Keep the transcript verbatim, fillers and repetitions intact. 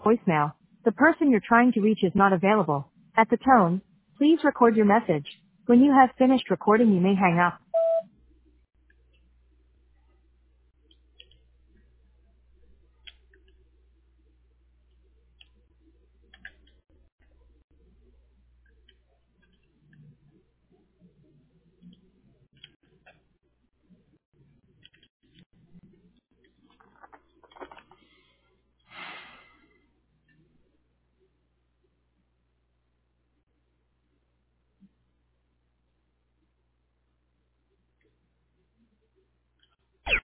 voicemail. The person you're trying to reach is not available. At the tone, please record your message. When you have finished recording, you may hang up.